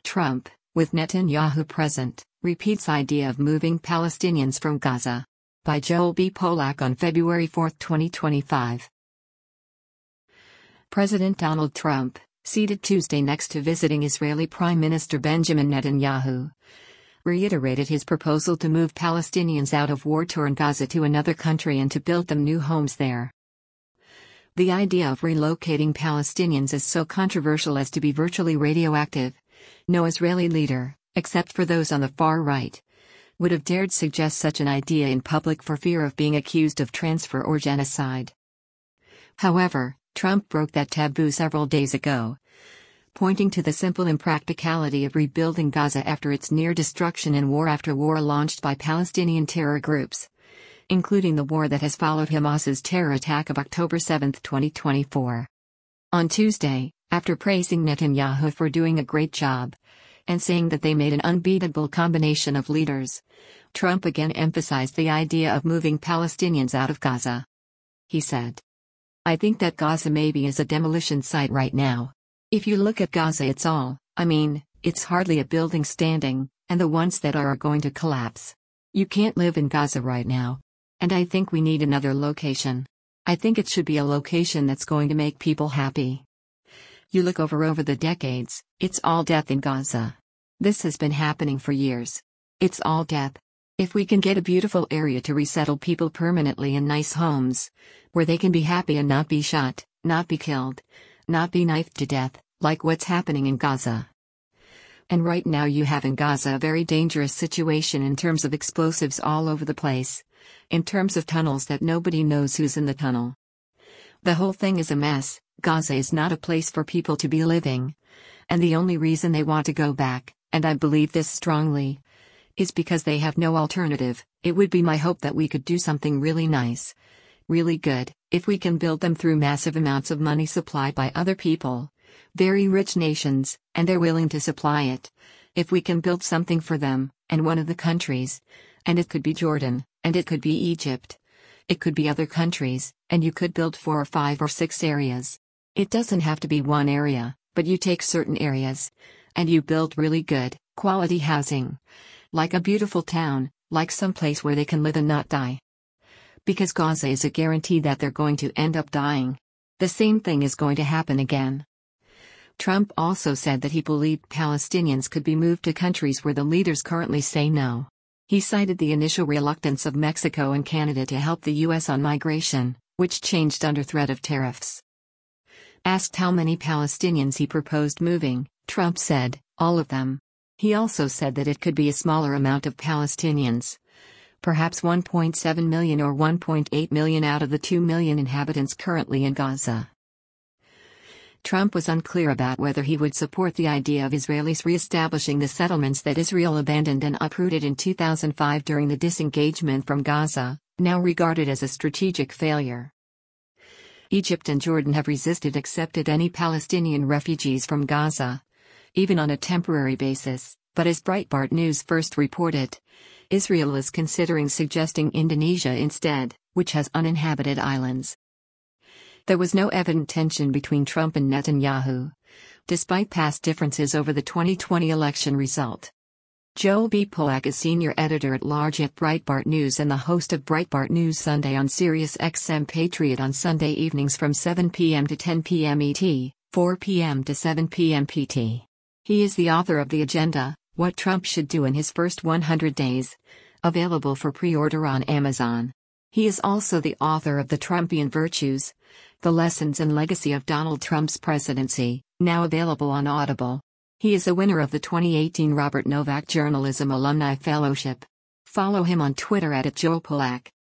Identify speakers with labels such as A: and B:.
A: Trump, with Netanyahu present, repeats idea of moving Palestinians from Gaza. By Joel B. Polak on February 4, 2025. President Donald Trump, seated Tuesday next to visiting Israeli Prime Minister Benjamin Netanyahu, reiterated his proposal to move Palestinians out of war-torn Gaza to another country and to build them new homes there. The idea of relocating Palestinians is so controversial as to be virtually radioactive. No Israeli leader, except for those on the far right, would have dared suggest such an idea in public for fear of being accused of transfer or genocide. However, Trump broke that taboo several days ago, pointing to the simple impracticality of rebuilding Gaza after its near destruction in war after war launched by Palestinian terror groups, including the war that has followed Hamas's terror attack of October 7, 2024. On Tuesday, after praising Netanyahu for doing a great job, and saying that they made an unbeatable combination of leaders, Trump again emphasized the idea of moving Palestinians out of Gaza. He said, "I think that Gaza maybe is a demolition site right now. If you look at Gaza, it's hardly a building standing, and the ones that are going to collapse. You can't live in Gaza right now. And I think we need another location. I think it should be a location that's going to make people happy. You look over the decades, it's all death in Gaza. This has been happening for years. It's all death. If we can get a beautiful area to resettle people permanently in nice homes, where they can be happy and not be shot, not be killed, not be knifed to death, like what's happening in Gaza. And right now you have in Gaza a very dangerous situation in terms of explosives all over the place, in terms of tunnels that nobody knows who's in the tunnel. The whole thing is a mess. Gaza is not a place for people to be living. And the only reason they want to go back, and I believe this strongly, is because they have no alternative. It would be my hope that we could do something really nice, really good, if we can build them through massive amounts of money supplied by other people, very rich nations, and they're willing to supply it. If we can build something for them, and one of the countries, and it could be Jordan, and it could be Egypt. It could be other countries, and you could build 4 or 5 or 6 areas. It doesn't have to be one area, but you take certain areas, and you build really good, quality housing. Like a beautiful town, like some place where they can live and not die. Because Gaza is a guarantee that they're going to end up dying. The same thing is going to happen again." Trump also said that he believed Palestinians could be moved to countries where the leaders currently say no. He cited the initial reluctance of Mexico and Canada to help the U.S. on migration, which changed under threat of tariffs. Asked how many Palestinians he proposed moving, Trump said, "All of them." He also said that it could be a smaller amount of Palestinians, perhaps 1.7 million or 1.8 million out of the 2 million inhabitants currently in Gaza. Trump was unclear about whether he would support the idea of Israelis re-establishing the settlements that Israel abandoned and uprooted in 2005 during the disengagement from Gaza, now regarded as a strategic failure. Egypt and Jordan have resisted accepting any Palestinian refugees from Gaza, even on a temporary basis, but as Breitbart News first reported, Israel is considering suggesting Indonesia instead, which has uninhabited islands. There was no evident tension between Trump and Netanyahu, despite past differences over the 2020 election result. Joel B. Polak is senior editor-at-large at Breitbart News and the host of Breitbart News Sunday on Sirius XM Patriot on Sunday evenings from 7 p.m. to 10 p.m. ET, 4 p.m. to 7 p.m. PT. He is the author of The Agenda, What Trump Should Do in His First 100 Days, available for pre-order on Amazon. He is also the author of The Trumpian Virtues, The Lessons and Legacy of Donald Trump's Presidency, now available on Audible. He is a winner of the 2018 Robert Novak Journalism Alumni Fellowship. Follow him on Twitter @JoelPolak.